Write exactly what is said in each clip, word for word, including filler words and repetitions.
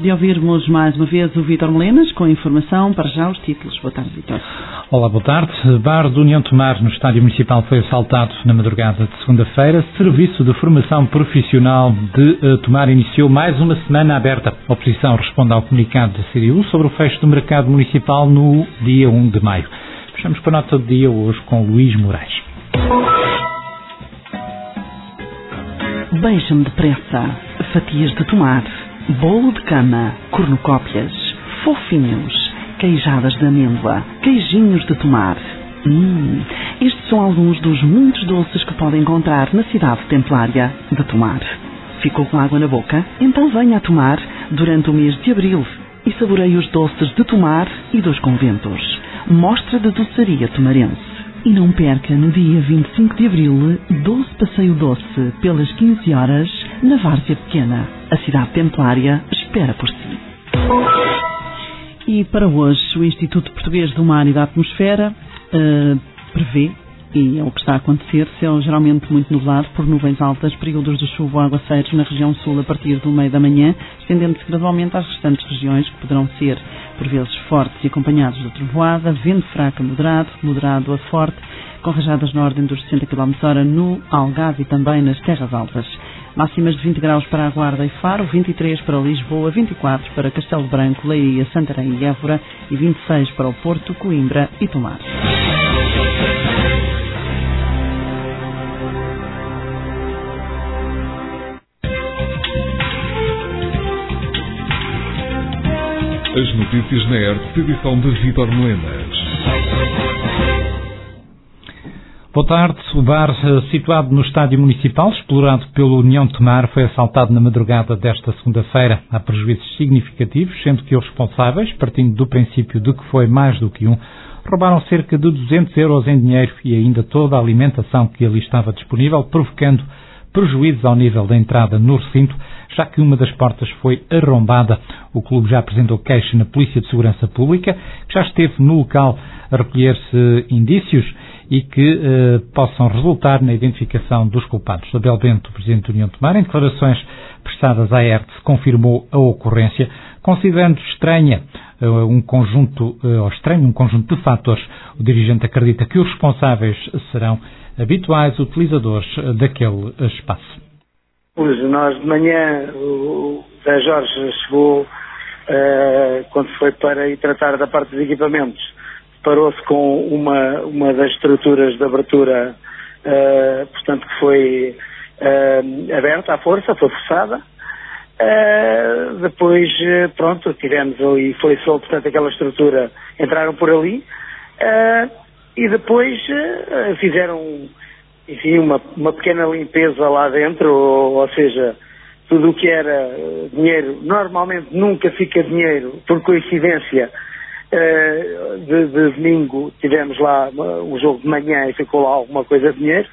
de ouvirmos mais uma vez o Vítor Melenas com a informação para já os títulos. Boa tarde, Vítor. Olá, boa tarde. Bar do União Tomar no Estádio Municipal foi assaltado na madrugada de segunda-feira. Serviço de formação profissional de uh, Tomar iniciou mais uma semana aberta. A oposição responde ao comunicado da C D U sobre o fecho do mercado municipal no dia um de maio. Fechamos com a nota do dia hoje com Luís Moraes. Beija-me depressa, fatias de tomar, bolo de cama, cornucópias, fofinhos, queijadas de amêndoa, queijinhos de tomar. Hum, estes são alguns dos muitos doces que podem encontrar na cidade templária de Tomar. Ficou com água na boca? Então venha a Tomar durante o mês de abril e saboreie os doces de Tomar e dos conventos. Mostra de doçaria tomarense. E não perca no dia vinte e cinco de abril, doce passeio doce pelas quinze horas na Várzea Pequena. A cidade templária espera por si. E para hoje, o Instituto Português do Mar e da Atmosfera uh, prevê, e é o que está a acontecer, céu geralmente muito nublado por nuvens altas, períodos de chuva ou aguaceiros na região sul a partir do meio da manhã, estendendo-se gradualmente às restantes regiões, que poderão ser, por vezes, fortes e acompanhados de trovoada, vento fraco a moderado, moderado a forte, com rajadas na ordem dos sessenta quilómetros hora no Algarve e também nas terras altas. Máximas de vinte graus para a Guarda e Faro, vinte e três para Lisboa, vinte e quatro para Castelo Branco, Leiria, Santarém e Évora e vinte e seis para o Porto, Coimbra e Tomar. As notícias na R T P, edição de Vítor Melenas. Boa tarde. O bar situado no Estádio Municipal, explorado pelo União Tomar, foi assaltado na madrugada desta segunda-feira. Há prejuízos significativos, sendo que os responsáveis, partindo do princípio de que foi mais do que um, roubaram cerca de duzentos euros em dinheiro e ainda toda a alimentação que ali estava disponível, provocando prejuízos ao nível da entrada no recinto, já que uma das portas foi arrombada. O clube já apresentou queixa na Polícia de Segurança Pública, que já esteve no local a recolher-se indícios e que eh, possam resultar na identificação dos culpados. Abel Bento, presidente da União Tomar, em declarações prestadas à R T, confirmou a ocorrência, considerando estranha eh, um conjunto, eh, ou estranho um conjunto de fatores. O dirigente acredita que os responsáveis serão habituais utilizadores daquele espaço. Pois, nós de manhã, o Zé Jorge chegou, uh, quando foi para ir tratar da parte dos equipamentos, parou-se com uma, uma das estruturas de abertura, uh, portanto, que foi uh, aberta à força, foi forçada. Uh, depois, pronto, tivemos ali, foi só, portanto, aquela estrutura, entraram por ali, uh, e depois uh, fizeram, enfim, uma, uma pequena limpeza lá dentro, ou, ou seja, tudo o que era dinheiro, normalmente nunca fica dinheiro, por coincidência, uh, de, de domingo tivemos lá um jogo de manhã e ficou lá alguma coisa de dinheiro,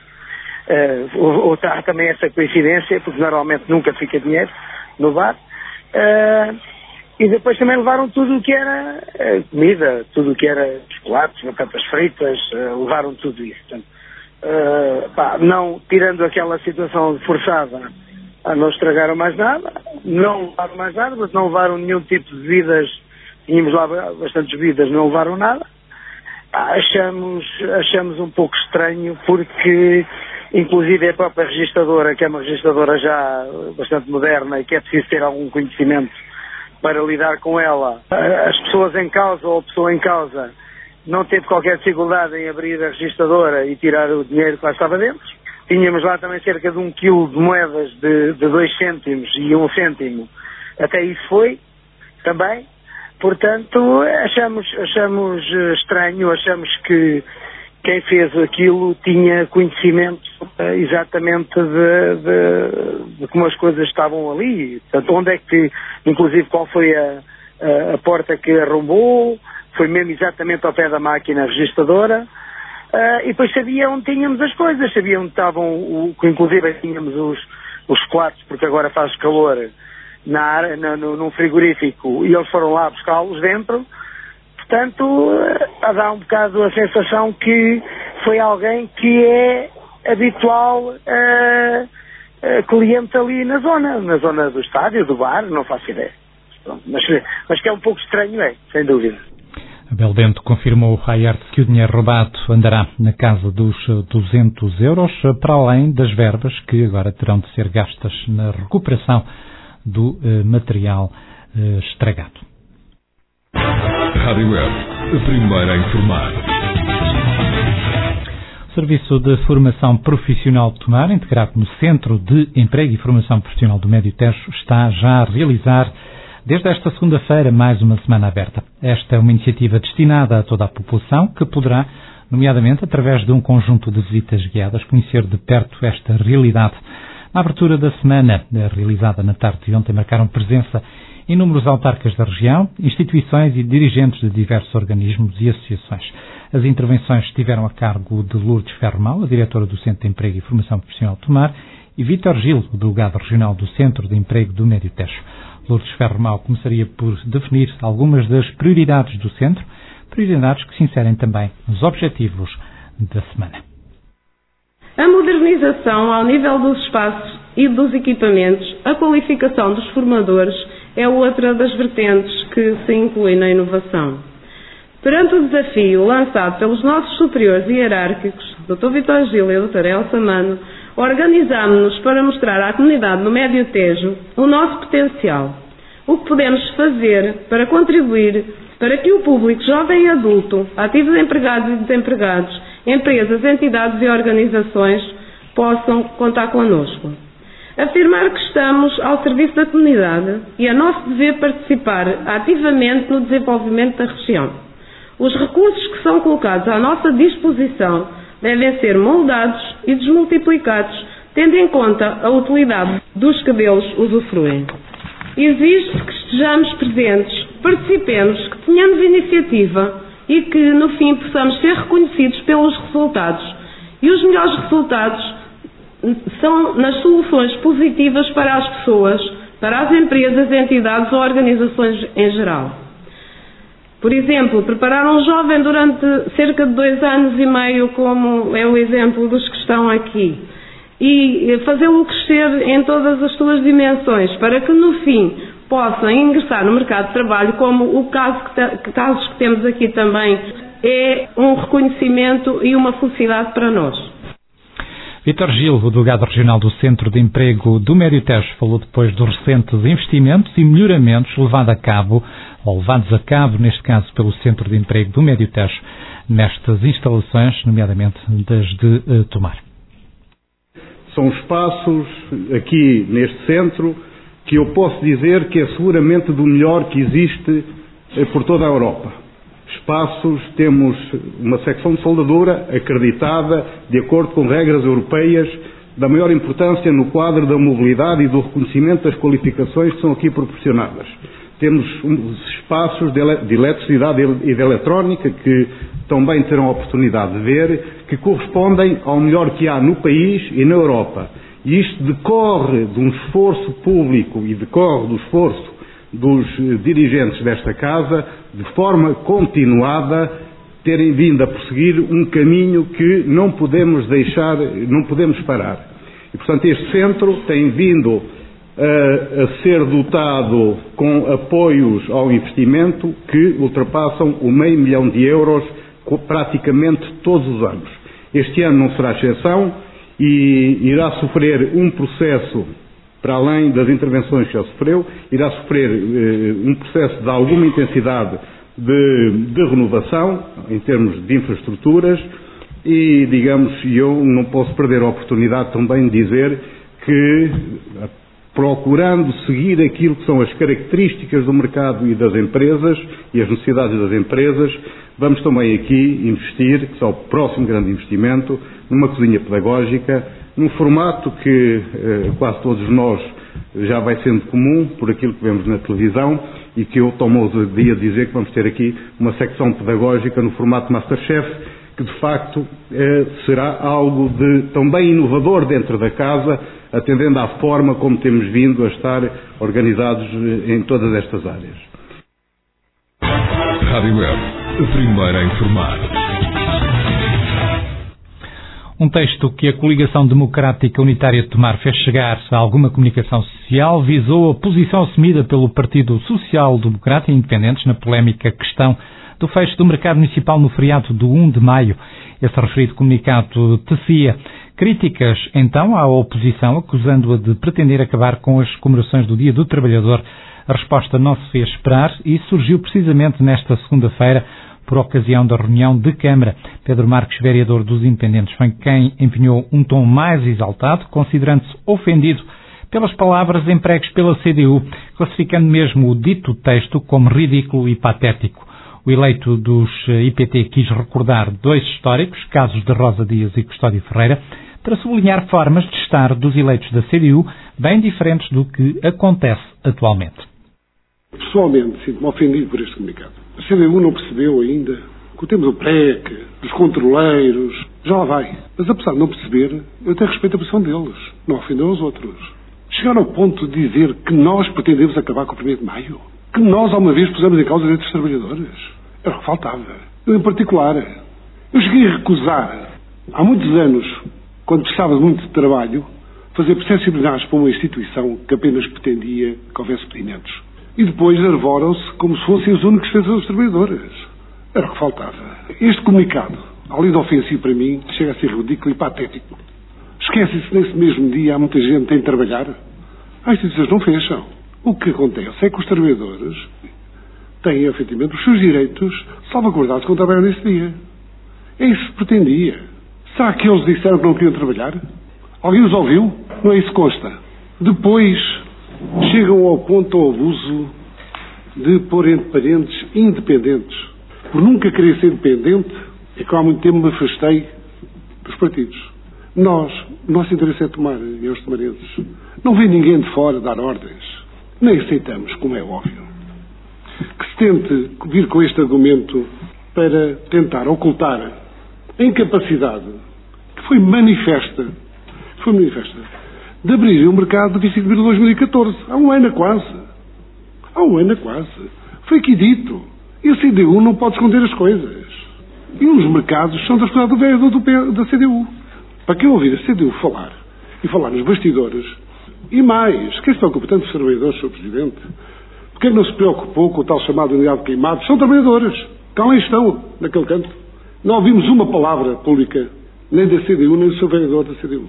uh, ou, ou há também essa coincidência, porque normalmente nunca fica dinheiro no bar, uh, e depois também levaram tudo o que era uh, comida, tudo o que era chocolates, batatas fritas, uh, levaram tudo isso. Portanto, uh, pá, não, tirando aquela situação forçada, uh, não estragaram mais nada, não levaram mais nada, mas não levaram nenhum tipo de bebidas, tínhamos lá bastantes bebidas, não levaram nada. Uh, achamos, achamos um pouco estranho porque, inclusive, a própria registradora, que é uma registradora já bastante moderna e que é preciso ter algum conhecimento para lidar com ela, as pessoas em causa ou a pessoa em causa não teve qualquer dificuldade em abrir a registradora e tirar o dinheiro que lá estava dentro. Tínhamos lá também cerca de um quilo de moedas de, de dois cêntimos e um cêntimo. Até isso foi, também. Portanto, achamos, achamos estranho, achamos que quem fez aquilo tinha conhecimento uh, exatamente de, de, de como as coisas estavam ali. Portanto, onde é que, inclusive, qual foi a, a, a porta que arrombou, foi mesmo exatamente ao pé da máquina registradora, uh, e depois sabia onde tínhamos as coisas, sabia onde estavam, o, inclusive tínhamos os, os chocolates, porque agora faz calor, na área, na, no, num frigorífico, e eles foram lá buscá-los dentro. Portanto, a dar um bocado a sensação que foi alguém que é habitual uh, uh, cliente ali na zona, na zona do estádio, do bar, não faço ideia. Pronto, mas, mas que é um pouco estranho, é, sem dúvida. Abel Bento confirmou à I A R T que o dinheiro roubado andará na casa dos duzentos euros, para além das verbas que agora terão de ser gastas na recuperação do eh, material eh, estragado. Rádio Web, a primeira a informar. O Serviço de Formação Profissional de Tomar, integrado no Centro de Emprego e Formação Profissional do Médio Tejo, está já a realizar, desde esta segunda-feira, mais uma semana aberta. Esta é uma iniciativa destinada a toda a população que poderá, nomeadamente através de um conjunto de visitas guiadas, conhecer de perto esta realidade. Na abertura da semana, realizada na tarde de ontem, marcaram presença inúmeros autarcas da região, instituições e dirigentes de diversos organismos e associações. As intervenções estiveram a cargo de Lourdes Ferromal, a diretora do Centro de Emprego e Formação Profissional de Tomar, e Vítor Gil, o delegado regional do Centro de Emprego do Médio Tejo. Lourdes Ferromal começaria por definir algumas das prioridades do Centro, prioridades que se inserem também nos objetivos da semana. A modernização ao nível dos espaços e dos equipamentos, a qualificação dos formadores é outra das vertentes que se inclui na inovação. Perante o desafio lançado pelos nossos superiores hierárquicos, doutor Vítor Gil e doutora Elsa Mano, organizámos-nos para mostrar à comunidade do Médio Tejo o nosso potencial, o que podemos fazer para contribuir para que o público jovem e adulto, ativos empregados e desempregados, empresas, entidades e organizações possam contar connosco. Afirmar que estamos ao serviço da comunidade e é nosso dever participar ativamente no desenvolvimento da região. Os recursos que são colocados à nossa disposição devem ser moldados e desmultiplicados, tendo em conta a utilidade dos que deles usufruem. Exige-se que estejamos presentes, participemos, que tenhamos iniciativa e que, no fim, possamos ser reconhecidos pelos resultados. E os melhores resultados são nas soluções positivas para as pessoas, para as empresas, entidades ou organizações em geral. Por exemplo, preparar um jovem durante cerca de dois anos e meio, como é o exemplo dos que estão aqui, e fazê-lo crescer em todas as suas dimensões, para que no fim possa ingressar no mercado de trabalho, como o caso que, te, casos que temos aqui também, é um reconhecimento e uma felicidade para nós. Vítor Gil, o delegado regional do Centro de Emprego do Médio Tejo, falou depois dos recentes investimentos e melhoramentos levados a cabo, ou levados a cabo, neste caso, pelo Centro de Emprego do Médio Tejo, nestas instalações, nomeadamente das de uh, Tomar. São espaços aqui neste centro que eu posso dizer que é seguramente do melhor que existe por toda a Europa. Espaços, temos uma secção de soldadura acreditada de acordo com regras europeias da maior importância no quadro da mobilidade e do reconhecimento das qualificações que são aqui proporcionadas. Temos espaços de eletricidade e de eletrónica que também terão a oportunidade de ver, que correspondem ao melhor que há no país e na Europa. E isto decorre de um esforço público e decorre do esforço dos dirigentes desta casa, de forma continuada, terem vindo a prosseguir um caminho que não podemos deixar, não podemos parar. E, portanto, este centro tem vindo a, a ser dotado com apoios ao investimento que ultrapassam o meio milhão de euros praticamente todos os anos. Este ano não será exceção e irá sofrer um processo, para além das intervenções que já sofreu, irá sofrer eh, um processo de alguma intensidade de, de renovação, em termos de infraestruturas, e, digamos, eu não posso perder a oportunidade também de dizer que, procurando seguir aquilo que são as características do mercado e das empresas, e as necessidades das empresas, vamos também aqui investir, que é o próximo grande investimento, numa cozinha pedagógica, num formato que eh, quase todos nós já vai sendo comum, por aquilo que vemos na televisão, e que eu tomo ousadia de dizer que vamos ter aqui uma secção pedagógica no formato Masterchef, que de facto eh, será algo de também inovador dentro da casa, atendendo à forma como temos vindo a estar organizados em todas estas áreas. Rádio Web, a primeira a informar. Um texto que a Coligação Democrática Unitária de Tomar fez chegar a alguma comunicação social visou a posição assumida pelo Partido Social Democrata e Independentes na polémica questão do fecho do mercado municipal no feriado do primeiro de maio. Esse referido comunicado tecia críticas, então, à oposição, acusando-a de pretender acabar com as comemorações do Dia do Trabalhador. A resposta não se fez esperar e surgiu precisamente nesta segunda-feira, por ocasião da reunião de Câmara. Pedro Marques, vereador dos Independentes, foi quem empenhou um tom mais exaltado, considerando-se ofendido pelas palavras empregues pela C D U, classificando mesmo o dito texto como ridículo e patético. O eleito dos I P T quis recordar dois históricos, casos de Rosa Dias e Custódio Ferreira, para sublinhar formas de estar dos eleitos da C D U bem diferentes do que acontece atualmente. Pessoalmente, sinto-me ofendido por este comunicado. A C D U não percebeu ainda que temos o P R E C, os controleiros, já lá vai. Mas apesar de não perceber, eu até respeito a posição deles. Não ofendeu os outros. Chegaram ao ponto de dizer que nós pretendemos acabar com o primeiro de maio. Que nós, alguma vez, pusemos em causa os direitos dos trabalhadores. Era o que faltava. Eu, em particular, eu cheguei a recusar, há muitos anos, quando precisava de muito trabalho, fazer processos disciplinares para uma instituição que apenas pretendia que houvesse pedimentos. E depois arvoram-se como se fossem os únicos defensores dos trabalhadores. Era o que faltava. Este comunicado, além de ofensivo para mim, chega a ser ridículo e patético. Esquece-se nesse mesmo dia, há muita gente que tem de trabalhar. As instituições não fecham. O que acontece é que os trabalhadores têm, efetivamente, os seus direitos salvaguardados quando trabalham nesse dia. É isso que se pretendia. Será que eles disseram que não queriam trabalhar? Alguém os ouviu? Não é isso que consta. Depois chegam ao ponto ao abuso de pôr entre parentes independentes. Por nunca querer ser independente, é que há muito tempo me afastei dos partidos. Nós, o nosso interesse é tomar, e os tomarenses. Não vem ninguém de fora dar ordens. Nem aceitamos, como é óbvio, que se tente vir com este argumento para tentar ocultar a incapacidade que foi manifesta, foi manifesta, de abrir o mercado de vinte e cinco de dois mil e catorze. Há um ano quase. Há um ano quase. Foi aqui dito. E a C D U não pode esconder as coisas. E os mercados são da responsabilidade do vereador do P, da C D U. Para quem ouvir a C D U falar, e falar nos bastidores, e mais, quem se preocupa tanto dos trabalhadores, senhor Presidente? Porque não se preocupou com o tal chamado unidade de queimados? São trabalhadores. Cá lá estão, naquele canto. Não ouvimos uma palavra pública, nem da C D U, nem do seu vereador da C D U.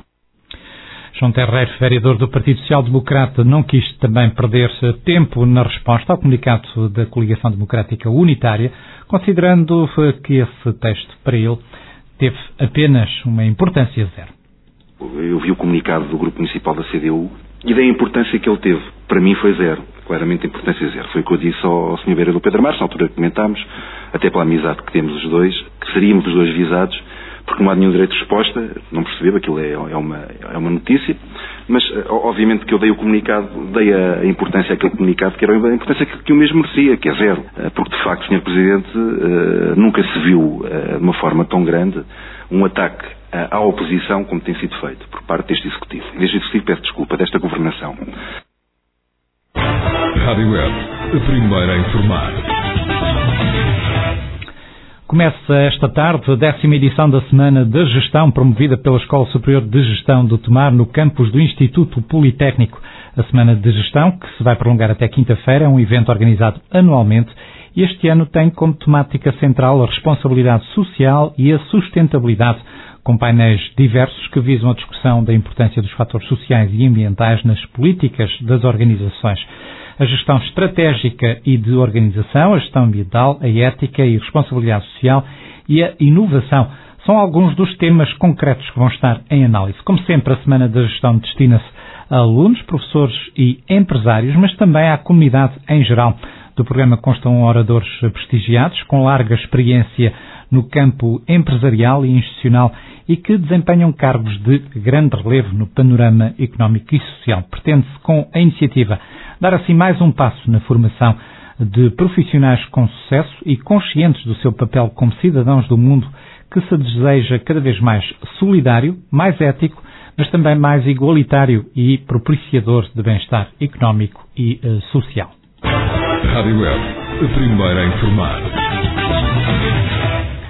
João Terreiro, vereador do Partido Social Democrata, não quis também perder tempo na resposta ao comunicado da Coligação Democrática Unitária, considerando que esse texto, para ele, teve apenas uma importância zero. Eu vi o comunicado do Grupo Municipal da C D U e da importância que ele teve. Para mim foi zero. Claramente a importância zero. Foi o que eu disse ao senhor vereador Pedro Marques, na altura que comentámos, até pela amizade que temos os dois, que seríamos os dois visados, porque não há nenhum direito de resposta, não percebeu, aquilo é, é, uma, é uma notícia, mas obviamente que eu dei o comunicado, dei a importância àquele comunicado, que era a importância que, que o mesmo merecia, que é zero. Porque de facto, senhor Presidente, nunca se viu de uma forma tão grande um ataque à oposição como tem sido feito por parte deste Executivo. E deste Executivo peço desculpa, desta governação. Rádio Web, a primeira a informar. Começa esta tarde a décima edição da Semana da Gestão, promovida pela Escola Superior de Gestão do Tomar, no campus do Instituto Politécnico. A Semana de Gestão, que se vai prolongar até quinta-feira, é um evento organizado anualmente e este ano tem como temática central a responsabilidade social e a sustentabilidade, com painéis diversos que visam a discussão da importância dos fatores sociais e ambientais nas políticas das organizações. A gestão estratégica e de organização, a gestão ambiental, a ética e responsabilidade social e a inovação são alguns dos temas concretos que vão estar em análise. Como sempre, a Semana da Gestão destina-se a alunos, professores e empresários, mas também à comunidade em geral. Do programa constam oradores prestigiados, com larga experiência no campo empresarial e institucional e que desempenham cargos de grande relevo no panorama económico e social. Pretende-se, com a iniciativa, dar assim mais um passo na formação de profissionais com sucesso e conscientes do seu papel como cidadãos do mundo, que se deseja cada vez mais solidário, mais ético, mas também mais igualitário e propiciador de bem-estar económico e uh, social. Rádio Web, a primeira a informar. Está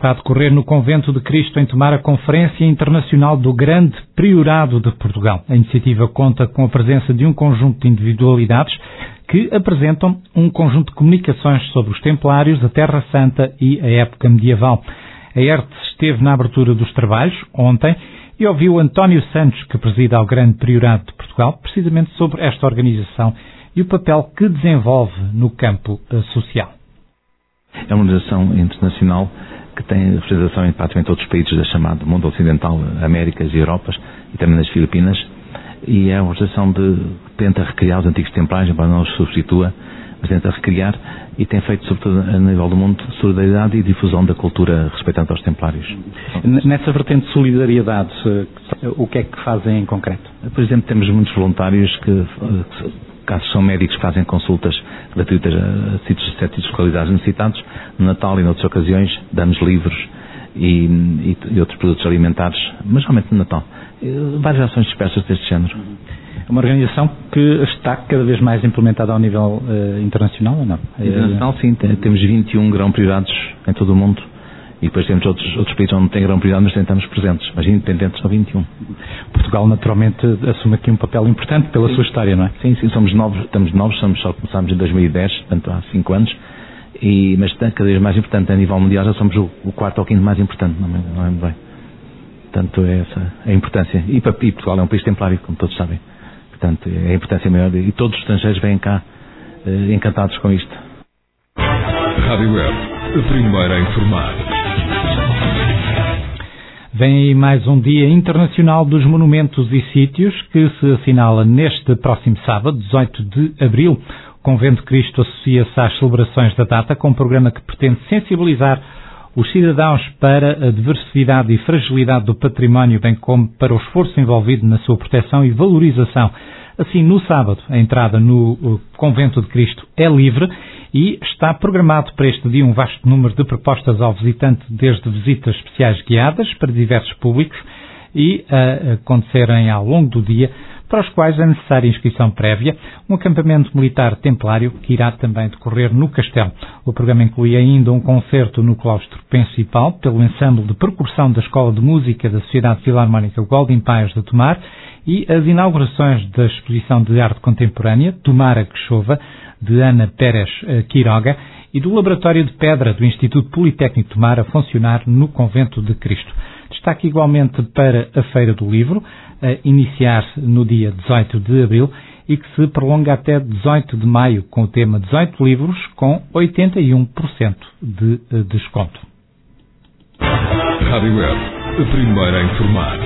está a decorrer no Convento de Cristo em Tomar a Conferência Internacional do Grande Priorado de Portugal. A iniciativa conta com a presença de um conjunto de individualidades que apresentam um conjunto de comunicações sobre os Templários, a Terra Santa e a época medieval. A E R T esteve na abertura dos trabalhos ontem e ouviu António Santos, que presida ao Grande Priorado de Portugal, precisamente sobre esta organização e o papel que desenvolve no campo social. É uma organização internacional que tem representação em praticamente todos os países da chamada mundo ocidental, Américas e Europas, e também nas Filipinas, e é uma organização de, que tenta recriar os antigos templários, embora não os substitua, mas tenta recriar e tem feito, sobretudo a nível do mundo, solidariedade e difusão da cultura respeitante aos templários. Nessa vertente de solidariedade, o que é que fazem em concreto? Por exemplo, temos muitos voluntários que, casos são médicos que fazem consultas gratuitas a sítios de certas localidades necessitados. No Natal e noutras ocasiões damos livros e, e, e outros produtos alimentares, mas realmente no Natal. Várias ações dispersas deste género. É uma organização que está cada vez mais implementada ao nível uh, internacional ou não? Internacional, sim. Temos vinte e um grão-privados em todo o mundo. E depois temos outros, outros países onde não tem grão-privado, mas tentamos presentes. Mas independentes são vinte e um. Portugal, naturalmente, assume aqui um papel importante pela sim. sua história, não é? Sim, sim. Somos novos, estamos novos, somos, só começámos em dois mil e dez, portanto há cinco anos. E, mas cada vez mais importante a nível mundial, já somos o, o quarto ou quinto mais importante, não, não é bem. Portanto, é essa a importância. E, para, e Portugal é um país templário, como todos sabem. Portanto, é a importância maior. E todos os estrangeiros vêm cá eh, encantados com isto. Rádio Web, a primeira a informar. Vem aí mais um Dia Internacional dos Monumentos e Sítios que se assinala neste próximo sábado, dezoito de abril. O Convento de Cristo associa-se às celebrações da data com um programa que pretende sensibilizar os cidadãos para a diversidade e fragilidade do património, bem como para o esforço envolvido na sua proteção e valorização. Assim, no sábado, a entrada no Convento de Cristo é livre e está programado para este dia um vasto número de propostas ao visitante, desde visitas especiais guiadas para diversos públicos e a acontecerem ao longo do dia, para os quais é necessária inscrição prévia, um acampamento militar templário que irá também decorrer no castelo. O programa inclui ainda um concerto no claustro principal pelo ensemble de percussão da Escola de Música da Sociedade Filarmónica Golden Paios de Tomar e as inaugurações da exposição de arte contemporânea Tomar a que Chova, de Ana Pérez Quiroga, e do Laboratório de Pedra do Instituto Politécnico de Tomar a funcionar no Convento de Cristo. Destaque igualmente para a Feira do Livro, a iniciar-se no dia dezoito de abril e que se prolonga até dezoito de maio, com o tema dezoito livros com oitenta e um por cento de desconto. Rádio Web, a primeira a informar.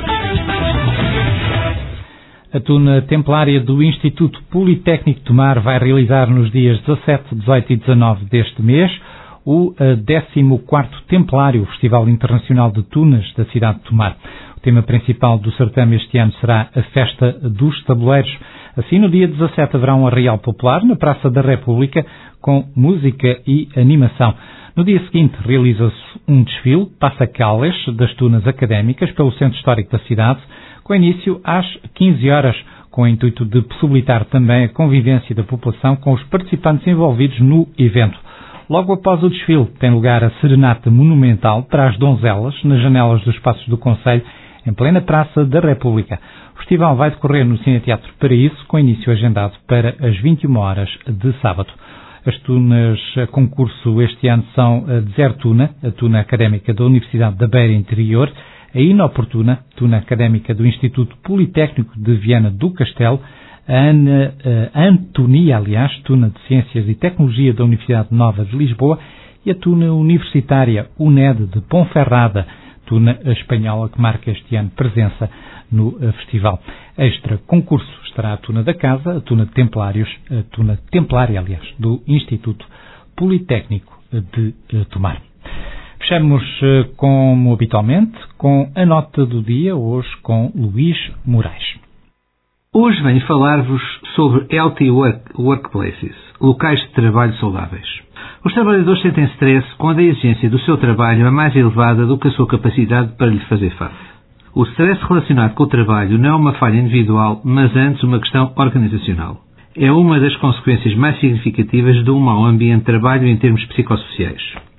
A Tuna Templária do Instituto Politécnico de Tomar vai realizar nos dias dezassete, dezoito e dezanove deste mês o décimo quarto Templário, Festival Internacional de Tunas da cidade de Tomar. O tema principal do certame este ano será a Festa dos Tabuleiros. Assim, no dia dezassete haverá um arraial popular na Praça da República com música e animação. No dia seguinte realiza-se um desfile, passa-cales, das tunas académicas pelo Centro Histórico da cidade, com início às quinze horas, com o intuito de possibilitar também a convivência da população com os participantes envolvidos no evento. Logo após o desfile, tem lugar a serenata monumental para as donzelas nas janelas dos Passos do Concelho, em plena Praça da República. O festival vai decorrer no Cineteatro Paraíso, com início agendado para as vinte e uma horas de sábado. As tunas a concurso este ano são a Desertuna, a tuna académica da Universidade da Beira Interior, a Inoportuna, tuna académica do Instituto Politécnico de Viana do Castelo, a, Ana, a Antonia, aliás, tuna de Ciências e Tecnologia da Universidade Nova de Lisboa, e a tuna universitária U N E D de Ponferrada, tuna espanhola que marca este ano presença no festival. Extra concurso estará a tuna da casa, a tuna de Templários, a tuna templária, aliás, do Instituto Politécnico de Tomar. Fechamos, como habitualmente, com a nota do dia, hoje com Luís Moraes. Hoje venho falar-vos sobre Healthy work, Workplaces, locais de trabalho saudáveis. Os trabalhadores sentem stress quando a exigência do seu trabalho é mais elevada do que a sua capacidade para lhe fazer face. O stress relacionado com o trabalho não é uma falha individual, mas antes uma questão organizacional. É uma das consequências mais significativas de um mau ambiente de trabalho em termos psicossociais.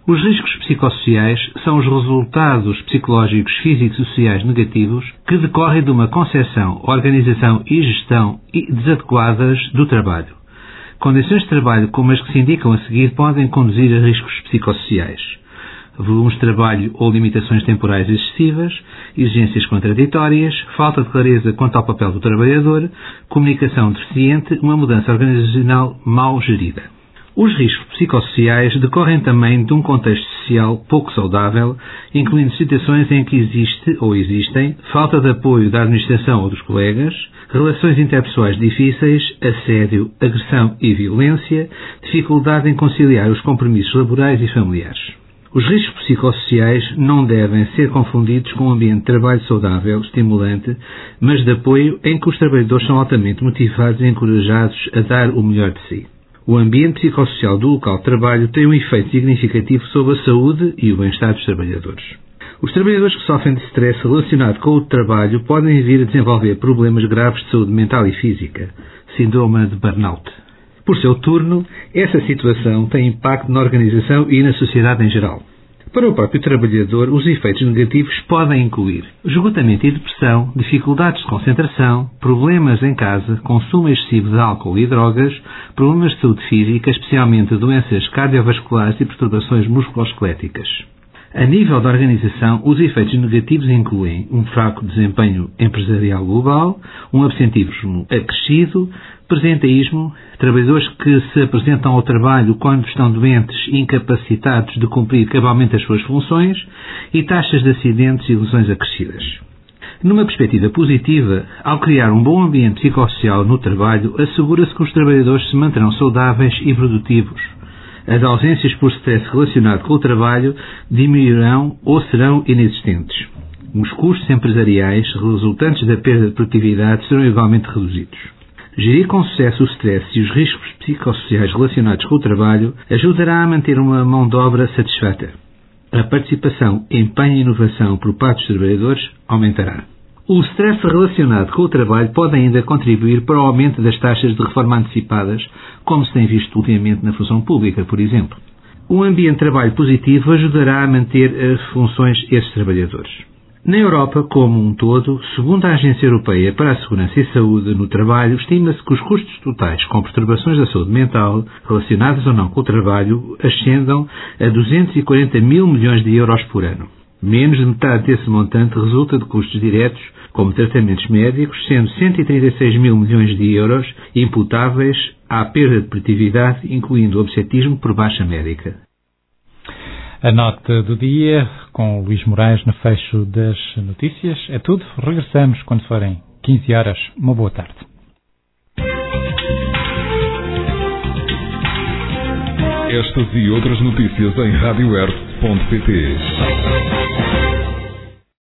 Os riscos psicossociais são os resultados psicológicos, físicos e sociais negativos que decorrem de uma concepção, organização e gestão desadequadas do trabalho. Condições de trabalho como as que se indicam a seguir podem conduzir a riscos psicossociais. Volumes de trabalho ou limitações temporais excessivas, exigências contraditórias, falta de clareza quanto ao papel do trabalhador, comunicação deficiente, uma mudança organizacional mal gerida. Os riscos psicossociais decorrem também de um contexto social pouco saudável, incluindo situações em que existe ou existem falta de apoio da administração ou dos colegas, relações interpessoais difíceis, assédio, agressão e violência, dificuldade em conciliar os compromissos laborais e familiares. Os riscos psicossociais não devem ser confundidos com um ambiente de trabalho saudável, estimulante, mas de apoio em que os trabalhadores são altamente motivados e encorajados a dar o melhor de si. O ambiente psicossocial do local de trabalho tem um efeito significativo sobre a saúde e o bem-estar dos trabalhadores. Os trabalhadores que sofrem de stress relacionado com o trabalho podem vir a desenvolver problemas graves de saúde mental e física, síndrome de burnout. Por seu turno, essa situação tem impacto na organização e na sociedade em geral. Para o próprio trabalhador, os efeitos negativos podem incluir esgotamento e depressão, dificuldades de concentração, problemas em casa, consumo excessivo de álcool e drogas, problemas de saúde física, especialmente doenças cardiovasculares e perturbações musculoesqueléticas. A nível da organização, os efeitos negativos incluem um fraco desempenho empresarial global, um absentismo acrescido, presenteísmo, trabalhadores que se apresentam ao trabalho quando estão doentes e incapacitados de cumprir cabalmente as suas funções e taxas de acidentes e lesões acrescidas. Numa perspectiva positiva, ao criar um bom ambiente psicossocial no trabalho, assegura-se que os trabalhadores se manterão saudáveis e produtivos. As ausências por stress relacionado com o trabalho diminuirão ou serão inexistentes. Os custos empresariais resultantes da perda de produtividade serão igualmente reduzidos. Gerir com sucesso o stress e os riscos psicossociais relacionados com o trabalho ajudará a manter uma mão de obra satisfeita. A participação, empenho e inovação por parte dos trabalhadores aumentará. O stress relacionado com o trabalho pode ainda contribuir para o aumento das taxas de reforma antecipadas, como se tem visto ultimamente na função pública, por exemplo. Um ambiente de trabalho positivo ajudará a manter as funções esses trabalhadores. Na Europa, como um todo, segundo a Agência Europeia para a Segurança e Saúde no Trabalho, estima-se que os custos totais com perturbações da saúde mental, relacionadas ou não com o trabalho, ascendam a duzentos e quarenta mil milhões de euros por ano. Menos de metade desse montante resulta de custos diretos, como tratamentos médicos, sendo cento e trinta e seis mil milhões de euros imputáveis à perda de produtividade, incluindo o absentismo por baixa médica. A nota do dia, com Luís Moraes no fecho das notícias. É tudo. Regressamos quando forem quinze horas. Uma boa tarde. Estas e outras notícias em rádio erte ponto pt.